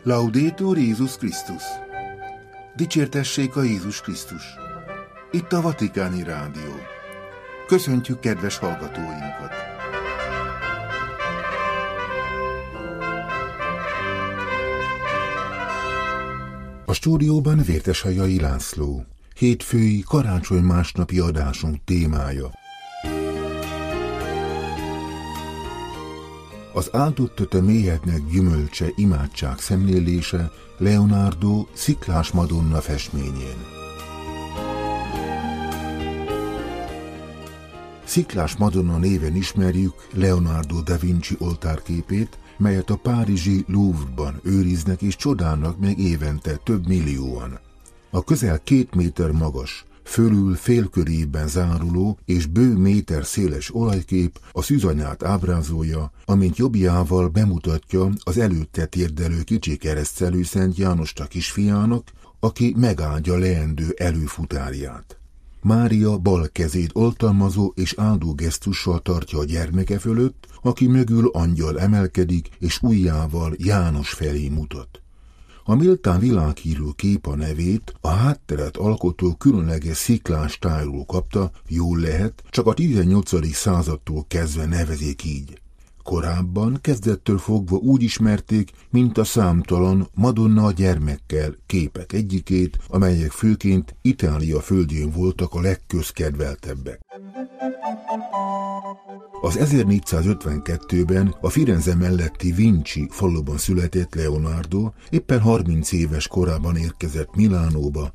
Laudetur Jézus Krisztus! Dicsértessék a Jézus Krisztus! Itt a Vatikáni Rádió. Köszöntjük kedves hallgatóinkat! A stúdióban Vértesajai László. Hétfői karácsony másnapi adásunk témája. Az áldott öte mélyednek gyümölcse imádság szemlélése Leonardo Sziklás Madonna festményén. Sziklás Madonna néven ismerjük Leonardo da Vinci oltárképét, melyet a párizsi Louvre-ban őriznek és csodálnak meg évente több millióan. A közel 2 méter magas, fölül félkörében záruló és bő méter széles olajkép a szűzanyát ábrázolja, amint jobbjával bemutatja az előtte térdelő kicsi keresztcelű Szent Jánost a kisfiának, aki megáldja leendő előfutárját. Mária bal kezét oltalmazó és áldó gesztussal tartja a gyermeke fölött, aki mögül angyal emelkedik és ujjával János felé mutat. A méltán világhírű kép a nevét a hátteret alkotó különleges sziklás tájról kapta, jól lehet, csak a 18. századtól kezdve nevezik így. Korábban kezdettől fogva úgy ismerték, mint a számtalan Madonna a gyermekkel képek egyikét, amelyek főként Itália földjén voltak a legközkedveltebbek. Az 1452-ben a Firenze melletti Vinci faluban született Leonardo, éppen 30 éves korában érkezett Milánóba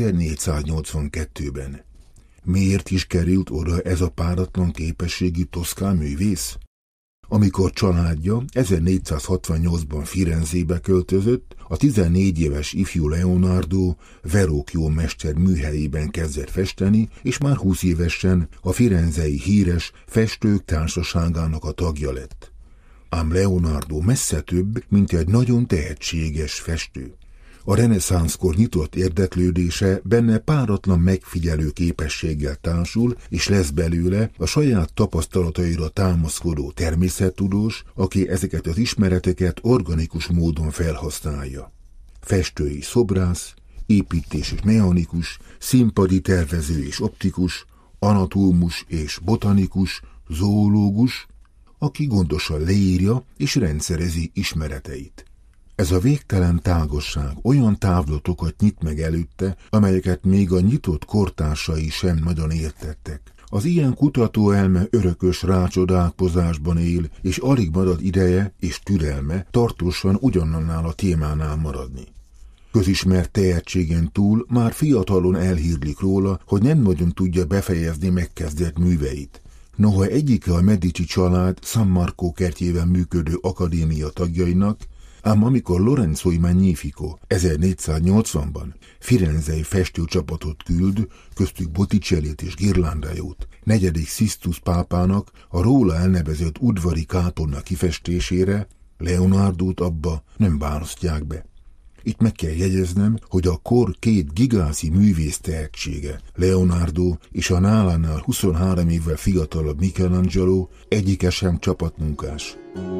1482-ben. Miért is került oda ez a páratlan képességű toszkán művész? Amikor családja 1468-ban Firenzébe költözött, a 14 éves ifjú Leonardo Verrocchio mester műhelyében kezdett festeni, és már 20 évesen a firenzei híres festők társaságának a tagja lett. Ám Leonardo messze több, mint egy nagyon tehetséges festő. A reneszánszkor nyitott érdeklődése benne páratlan megfigyelő képességgel társul, és lesz belőle a saját tapasztalataira támaszkodó természettudós, aki ezeket az ismereteket organikus módon felhasználja. Festői szobrász, építés és mechanikus, színpadi tervező és optikus, anatómus és botanikus, zoológus, aki gondosan leírja és rendszerezi ismereteit. Ez a végtelen tágosság olyan távlatokat nyit meg előtte, amelyeket még a nyitott kortársai sem nagyon értettek. Az ilyen kutató elme örökös rácsodálkozásban él, és alig marad ideje és türelme tartósan ugyanannál a témánál maradni. Közismert tehetségen túl már fiatalon elhírlik róla, hogy nem nagyon tudja befejezni megkezdett műveit. Noha egyike a Medici család San Marco kertjében működő akadémia tagjainak, ám amikor Lorenzo i Magnifico 1480-ban firenzei festőcsapatot küld, köztük Botticellit és Ghirlandajót, 4. Sixtus pápának a róla elnevezett udvari kátorna kifestésére, Leonardót abba nem választják be. Itt meg kell jegyeznem, hogy a kor 2 gigászi művész tehetsége, Leonardo és a nálánál 23 évvel fiatalabb Michelangelo egyike sem csapatmunkás.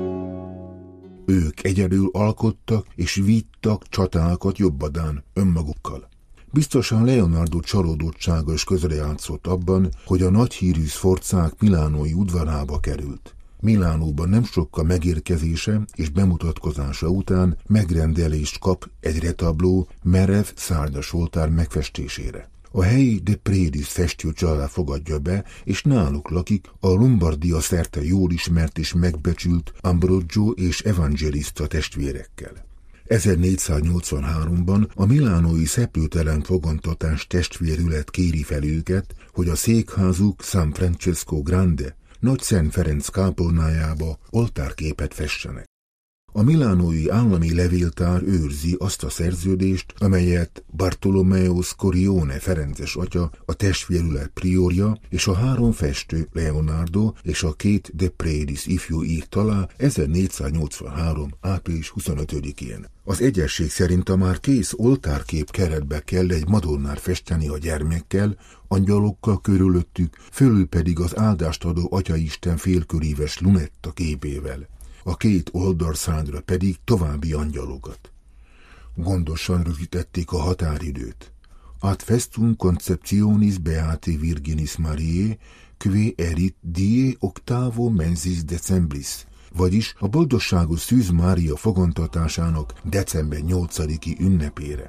Ők egyedül alkottak és vittak csatákat jobbadán önmagukkal. Biztosan Leonardo csalódottsága is közrejátszott abban, hogy a nagyhírű Sforzák milánói udvarába került. Milánóban nem sokkal megérkezése és bemutatkozása után megrendelést kap egy retabló merev szárnyas oltár megfestésére. A helyi De Predis festőcsalád fogadja be, és náluk lakik a Lombardia szerte jól ismert és megbecsült Ambrogio és Evangelista testvérekkel. 1483-ban a milánói szeplőtelen fogantatás testvérület kéri fel őket, hogy a székházuk San Francesco Grande, Nagy Szent Ferenc kápolnájába oltárképet fessenek. A milánói állami levéltár őrzi azt a szerződést, amelyet Bartolomeo Scorione ferences atya, a testvérület priorja és a 3 festő Leonardo és a 2 De Predis ifjú írt alá 1483. április 25-én. Az egyesség szerint a már kész oltárkép keretbe kell egy Madonnát festeni a gyermekkel, angyalokkal körülöttük, fölül pedig az áldást adó Atyaisten félköríves Lunetta képével. A 2 oldalszárnyra pedig további angyalokat. Gondosan rögzítették a határidőt. Ad festum conceptionis Beati Virginis Mariae, que erit die octavo mensis decembris, vagyis a boldogságos Szűz Mária fogantatásának december 8-i ünnepére.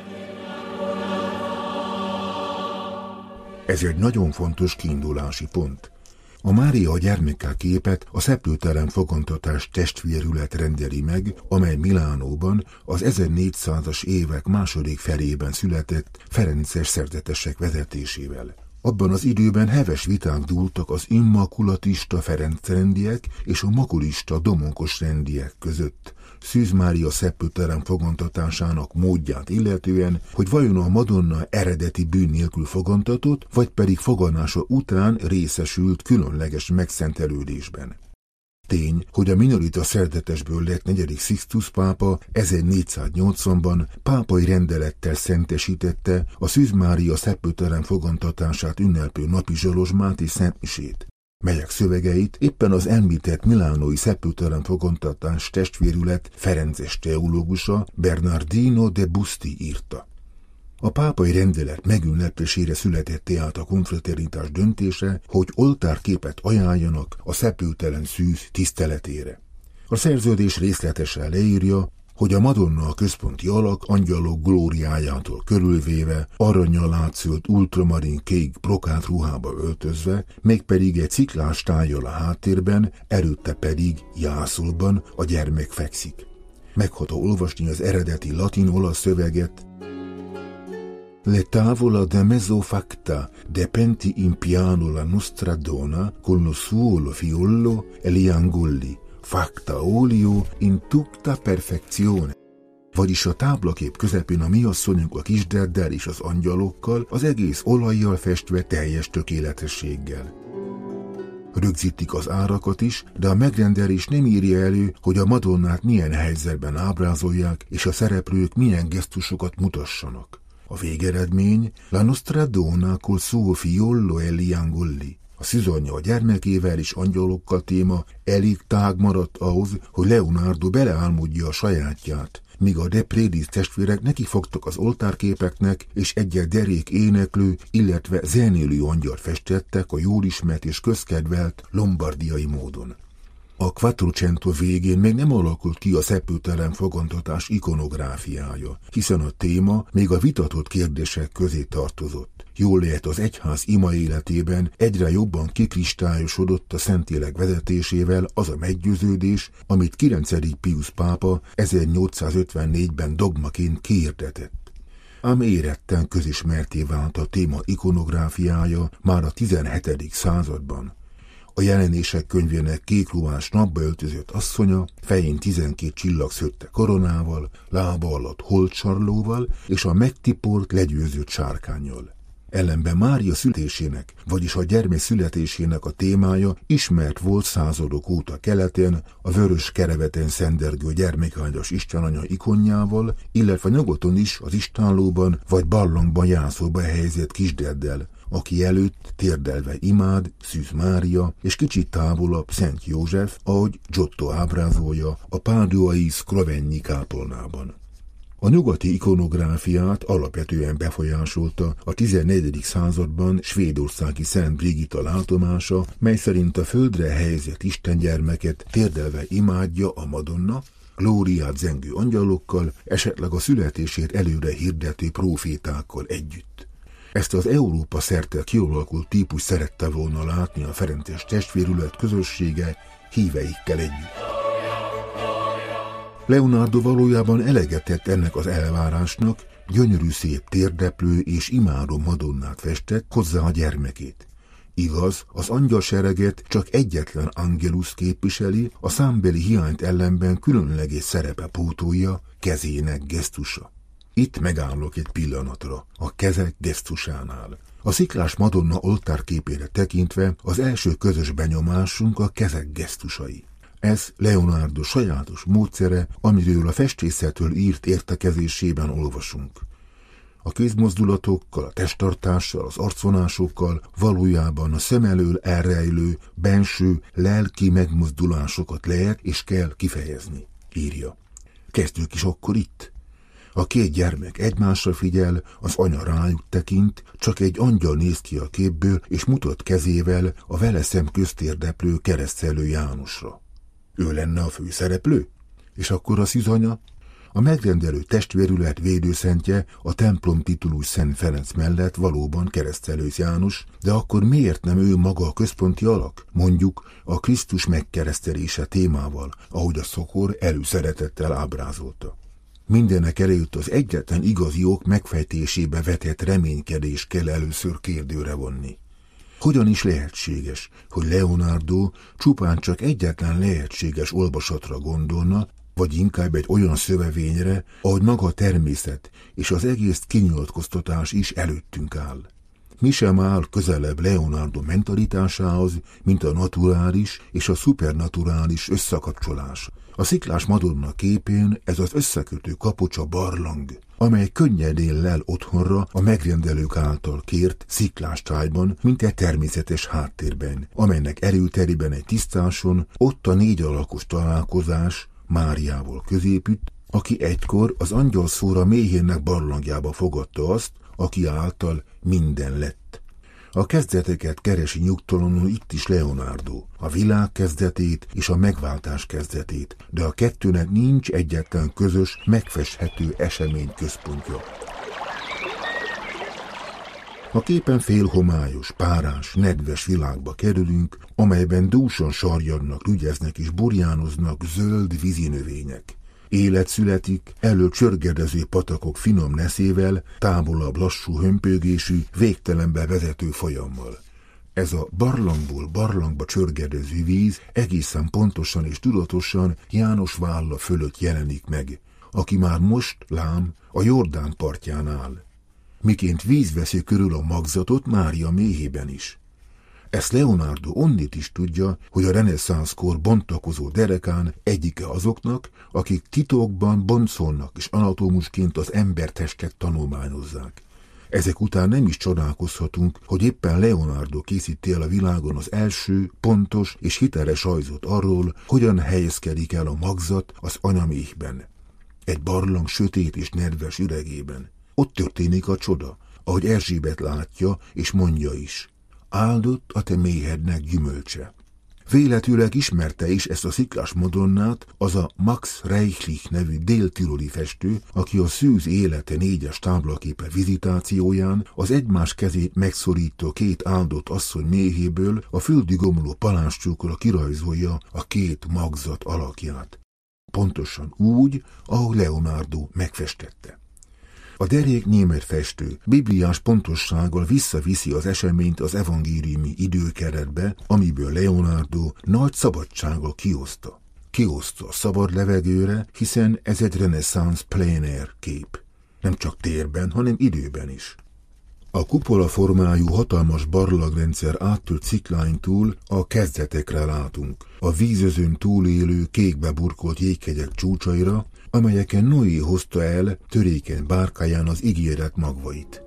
Ez egy nagyon fontos kiindulási pont. A Mária a gyermekkel képet a Szeplőtelen fogantatás testvérület rendeli meg, amely Milánóban az 1400-as évek második felében született ferences szerzetesek vezetésével. Abban az időben heves viták dúltak az immakulatista Ferenc rendiek és a makulista Domonkos rendiek között, Szűz Mária Szeplőtelen fogantatásának módját illetően, hogy vajon a Madonna eredeti bűn nélkül fogantatott, vagy pedig foganása után részesült különleges megszentelődésben. Tény, hogy a minorita szerzetesből lett 4. Sixtus pápa 1480-ban pápai rendelettel szentesítette a Szűz Mária Szeplőtelen fogantatását ünneplő napi zsolozsmát és szentmisét, melyek szövegeit éppen az említett milánói Szeplőtelen fogantatás testvérület ferences teológusa Bernardino de Busti írta. A pápai rendelet megünneplésére született tehát a konfraternitás döntése, hogy oltárképet ajánljanak a Szeplőtelen Szűz tiszteletére. A szerződés részletesen leírja, hogy a Madonna a központi alak angyalok glóriájától körülvéve, arrannyal átszőtt ultramarin kék brokát ruhába öltözve, mégpedig egy ciklás tájjal a háttérben, előtte pedig jászolban a gyermek fekszik. Megható olvasni az eredeti latin-olasz szöveget. Le tavola de mezzo facta depenti in piano la nostra donna con lo suo fiollo e gli angoli, facta olio in tutta perfezione. Vagyis a táblakép közepén a mi asszonyunk a kisdeddel és az angyalokkal, az egész olajjal festve teljes tökéletességgel. Rögzítik az árakat is, de a megrendelés nem írja elő, hogy a Madonnát milyen helyzetben ábrázolják, és a szereplők milyen gesztusokat mutassanak. A végeredmény La nostra donna col suo fiollo e gli angoli. A szűzanyja a gyermekével és angyalokkal téma elég tág maradt ahhoz, hogy Leonardo beleálmodja a sajátját, míg a De Predis testvérek nekifogtak az oltárképeknek, és egyek derék éneklő, illetve zenélő angyalt festettek a jól ismert és közkedvelt lombardiai módon. A Quattrocento végén még nem alakult ki a Szeplőtelen fogantatás ikonográfiája, hiszen a téma még a vitatott kérdések közé tartozott. Jól lehet, az egyház ima életében egyre jobban kikristályosodott a Szentlélek vezetésével az a meggyőződés, amit 9. Pius pápa 1854-ben dogmaként kihirdetett. Ám éretten közismerté vált a téma ikonográfiája már a 17. században. A Jelenések könyvének kékruhás napba öltözött asszonya, fején 12 csillag szőtte koronával, lába alatt holtsarlóval és a megtiport, legyőzött sárkánnyal. Ellenben Mária születésének, vagyis a gyermek születésének a témája ismert volt századok óta keleten, a vörös kereveten szendergő gyermekáldás istenanya ikonjával, illetve nyugaton is az istállóban vagy barlangban jászolba helyezett kisdeddel, aki előtt térdelve imád, Szűz Mária, és kicsit távolabb Szent József, ahogy Giotto ábrázolja a Páduai Scrovegni kápolnában. A nyugati ikonográfiát alapvetően befolyásolta a 14. században svédországi Szent Brigitta látomása, mely szerint a földre helyezett istengyermeket térdelve imádja a Madonna, glóriát zengő angyalokkal, esetleg a születését előre hirdető prófétákkal együtt. Ezt az Európa szerte kialakult típus szerette volna látni a ferences testvérület közössége híveikkel együtt. Leonardo valójában eleget tett ennek az elvárásnak, gyönyörű szép térdeplő és imádó Madonnát festett, hozzá a gyermekét. Igaz, az angyalsereget csak egyetlen angelus képviseli, a számbeli hiányt ellenben különleges szerepe pótolja, kezének gesztusa. Itt megállok egy pillanatra, a kezek gesztusánál. A sziklás Madonna oltárképére tekintve az első közös benyomásunk a kezek gesztusai. Ez Leonardo sajátos módszere, amiről a festészetről írt értekezésében olvasunk. A kézmozdulatokkal, a testtartással, az arcvonásokkal valójában a szem elől elrejlő, benső, lelki megmozdulásokat lehet és kell kifejezni, írja. Kezdjük is akkor itt. A két gyermek egymásra figyel, az anya rájuk tekint, csak egy angyal néz ki a képből, és mutat kezével a vele szemközt érdeklő keresztelő Jánosra. Ő lenne a főszereplő? És akkor a szűzanya? A megrendelő testvérület védőszentje, a templom titulus Szent Ferenc mellett valóban keresztelő János, de akkor miért nem ő maga a központi alak? Mondjuk a Krisztus megkeresztelése témával, ahogy a szokor előszeretettel ábrázolta. Mindenek előtt az egyetlen igazi ok megfejtésébe vetett reménykedés kell először kérdőre vonni. Hogyan is lehetséges, hogy Leonardo csupán csak egyetlen lehetséges olvasatra gondolna, vagy inkább egy olyan szövevényre, ahogy maga a természet és az egész kinyilatkoztatás is előttünk áll. Mi sem áll közelebb Leonardo mentalitásához, mint a naturális és a szupernaturális összekapcsolás. A Sziklás Madonna képén ez az összekötő kapocs a barlang, amely könnyedén lel otthonra a megrendelők által kért sziklástájban, mint egy természetes háttérben, amelynek erőterében egy tisztáson ott a 4 alakos találkozás Máriával középütt, aki egykor az angyalszóra méhének barlangjába fogadta azt, aki által minden lett. A kezdeteket keresi nyugtalanul itt is Leonardo, a világ kezdetét és a megváltás kezdetét, de a kettőnek nincs egyetlen közös, megfesthető esemény központja. A képen félhomályos, párás, nedves világba kerülünk, amelyben dúsan sarjadnak, rügyeznek és burjánoznak zöld vízinövények. Élet születik, elől csörgedező patakok finom neszével, távolabb lassú hömpögésű, végtelenbe vezető folyammal. Ez a barlangból barlangba csörgedező víz egészen pontosan és tudatosan János válla fölött jelenik meg, aki már most, lám, a Jordán partján áll. Miként víz veszi körül a magzatot Mária méhében is. Ezt Leonardo onnit is tudja, hogy a reneszánszkor bontakozó derekán egyike azoknak, akik titokban boncolnak és anatómusként az embertestet tanulmányozzák. Ezek után nem is csodálkozhatunk, hogy éppen Leonardo készíti el a világon az első, pontos és hiteles rajzot arról, hogyan helyezkedik el a magzat az anyaméhben. Egy barlang sötét és nedves üregében. Ott történik a csoda, ahogy Erzsébet látja és mondja is. Áldott a te méhednek gyümölcse. Véletőleg ismerte is ezt a Sziklás Madonnát az a Max Reichlich nevű dél-tiroli festő, aki a Szűz élete 4-es táblaképe vizitációján az egymás kezét megszorító 2 áldott asszony méhéből a földig omló palástcsókra kirajzolja a 2 magzat alakját. Pontosan úgy, ahogy Leonardo megfestette. A derék német festő bibliás pontossággal visszaviszi az eseményt az evangéliumi időkeretbe, amiből Leonardo nagy szabadsággal kioszta. Kioszta a szabad levegőre, hiszen ez egy reneszánsz plein air kép. Nem csak térben, hanem időben is. A kupola formájú hatalmas barlangrendszer áttört szikláin túl a kezdetekre látunk, a vízözön túlélő kékbe burkolt jéghegyek csúcsaira, amelyeken Noé hozta el törékeny bárkáján az ígéret magvait.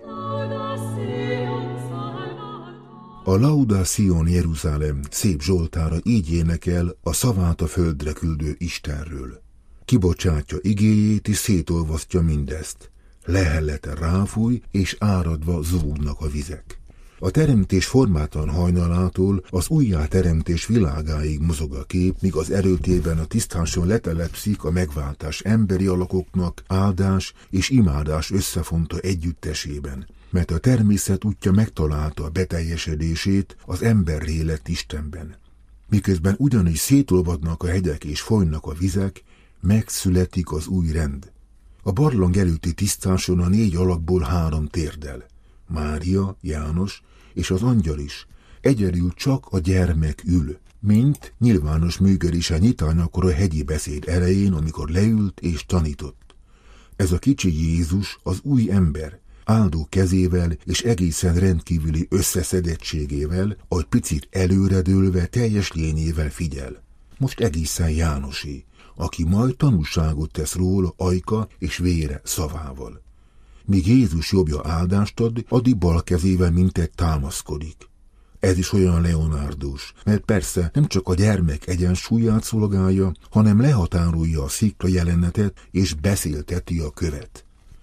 A Lauda Sion Jeruzsálem szép zsoltára így énekel a szavát a földre küldő Istenről. Kibocsátja igéjét és szétolvasztja mindezt. Lehellete ráfúj, és áradva zúgnak a vizek. A teremtés formátlan hajnalától az újjáteremtés világáig mozog a kép, míg az erőtében a tisztáson letelepszik a megváltás emberi alakoknak áldás és imádás összefonta együttesében, mert a természet útja megtalálta a beteljesedését az emberré lett Istenben. Miközben ugyanis szétolvadnak a hegyek és folynak a vizek, megszületik az új rend. A barlang előtti tisztáson a 4 alakból 3 térdel. Mária, János és az angyal is. Egyedül csak a gyermek ül, mint nyilvános működése nyitánykor a hegyi beszéd elején, amikor leült és tanított. Ez a kicsi Jézus az új ember, áldó kezével és egészen rendkívüli összeszedettségével, ahogy picit előredőlve teljes lényével figyel. Most egészen Jánosé, aki majd tanúságot tesz róla ajka és vére szavával. Míg Jézus jobbja áldást ad, addig bal kezével mintegy támaszkodik. Ez is olyan Leonardós, mert persze nem csak a gyermek egyensúlyát szolgálja, hanem lehatárolja a szikla jelenetet és beszélteti a követ.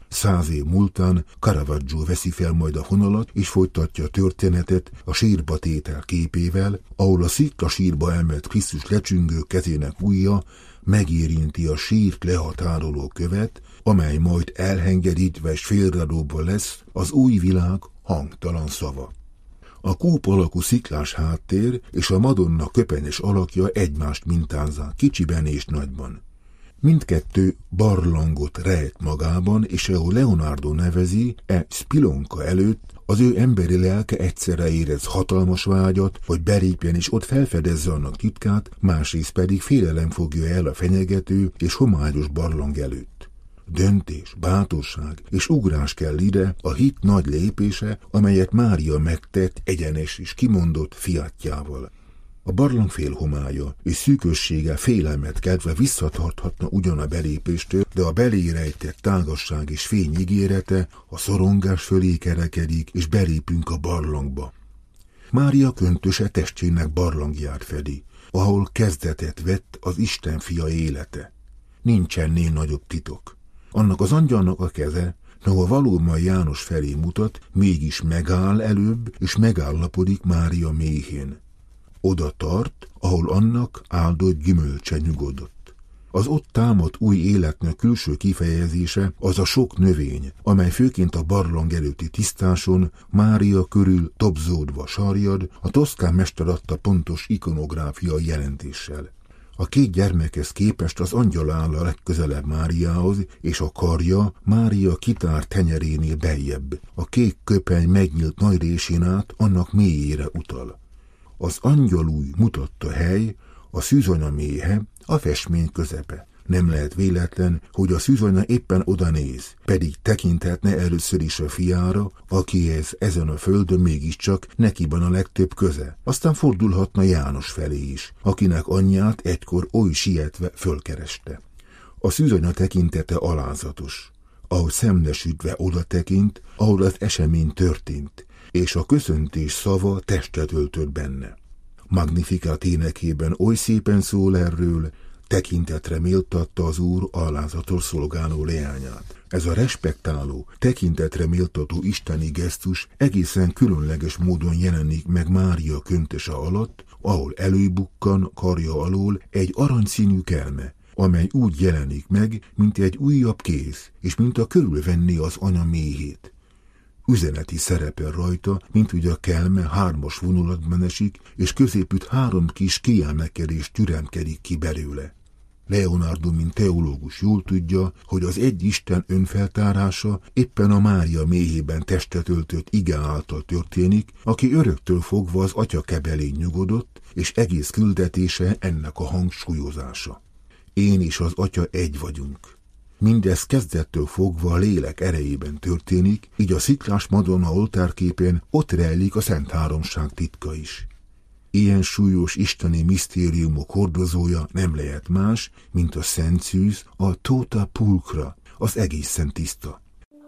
100 év múltán Caravaggio veszi fel majd a fonalat, és folytatja a történetet a sírba tétel képével, ahol a sziklasírba emelt Krisztus lecsüngő kezének ujja megérinti a sírt lehatároló követ, amely majd elhengedítve és félredobva lesz az új világ hangtalan szava. A kúp alakú sziklás háttér és a Madonna köpenyes alakja egymást mintázzák kicsiben és nagyban. Mindkettő barlangot rejt magában, és ahol Leonardo nevezi, spilonka előtt az ő emberi lelke egyszerre érez hatalmas vágyat, hogy belépjen és ott felfedezze annak titkát, másrészt pedig félelem fogja el a fenyegető és homályos barlang előtt. Döntés, bátorság és ugrás kell ide, a hit nagy lépése, amelyet Mária megtett egyenes és kimondott fiatjával. A barlang félhomálya és szűkössége félelmet keltve visszatarthatna ugyan a belépéstől, de a belé rejtett tágasság és fény ígérete a szorongás fölé kerekedik, és belépünk a barlangba. Mária köntöse testvének barlangját fedi, ahol kezdetet vett az Isten fia élete. Nincsennél nagyobb titok. Annak az angyalnak a keze, noha valóban János felé mutat, mégis megáll előbb, és megállapodik Mária méhén. Oda tart, ahol annak áldott gyümölcse nyugodott. Az ott támadt új életnek külső kifejezése az a sok növény, amely főként a barlang előtti tisztáson Mária körül tobzódva sarjad, a toszkán mester adta pontos ikonográfiai jelentéssel. A két gyermekhez képest az angyal áll a legközelebb Máriához, és a karja Mária kitárt tenyerénél beljebb. A kék köpeny megnyílt nagy résén át annak mélyére utal. Az angyalúj mutatta hely, a szűzanya méhe, a festmény közepe. Nem lehet véletlen, hogy a szűzanya éppen oda néz, pedig tekinthetne először is a fiára, akihez ezen a földön mégiscsak nekiban a legtöbb köze. Aztán fordulhatna János felé is, akinek anyját egykor oly sietve fölkereste. A szűzanya tekintete alázatos. Ahogy szemlesütve oda tekint, ahol az esemény történt, és a köszöntés szava testet öltött benne. Magnificat énekében oly szépen szól erről, tekintetre méltatta az Úr alázatos szolgáló leányát. Ez a respektáló, tekintetre méltató isteni gesztus egészen különleges módon jelenik meg Mária köntöse alatt, ahol előbukkan karja alól egy aranyszínű kelme, amely úgy jelenik meg, mint egy újabb kéz, és mint a körülvenné az anya méhét. Üzeneti szerepel rajta, mint hogy a kelme 3-as vonulatban esik, és középütt 3 kis kiemelkedés türemkedik ki belőle. Leonardo, mint teológus jól tudja, hogy az egy Isten önfeltárása éppen a Mária méhében testet öltött ige által történik, aki öröktől fogva az atya kebelén nyugodott, és egész küldetése ennek a hangsúlyozása. Én és az atya egy vagyunk. Mindez kezdettől fogva a lélek erejében történik, így a sziklás Madonna oltárképén ott rejlik a Szent Háromság titka is. Ilyen súlyos isteni misztériumok hordozója nem lehet más, mint a Szent Szűz, a tota pulcra, az egészen tiszta.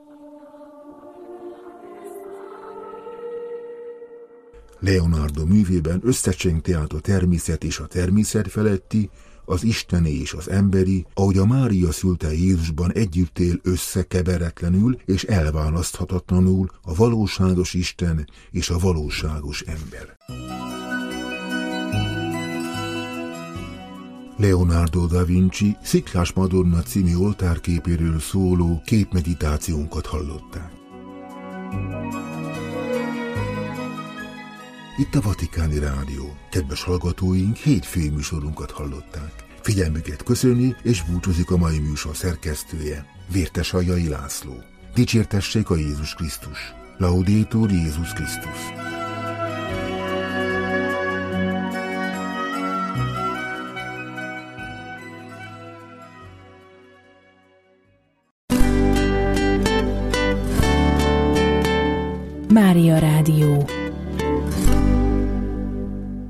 Leonardo művében összecsengte át a természet és a természet feletti, az isteni és az emberi, ahogy a Mária szülte Jézusban együtt él összekeveretlenül és elválaszthatatlanul a valóságos Isten és a valóságos ember. Leonardo da Vinci Sziklás Madonna című oltárképéről szóló képmeditációnkat hallották. Itt a Vatikáni Rádió. Kedves hallgatóink, hétfői műsorunkat hallották. Figyelmüket köszöni és búcsúzik a mai műsor szerkesztője, Vértesaljai László. Dicsértessék a Jézus Krisztus. Laudetur Jézus Krisztus. Mária Rádió.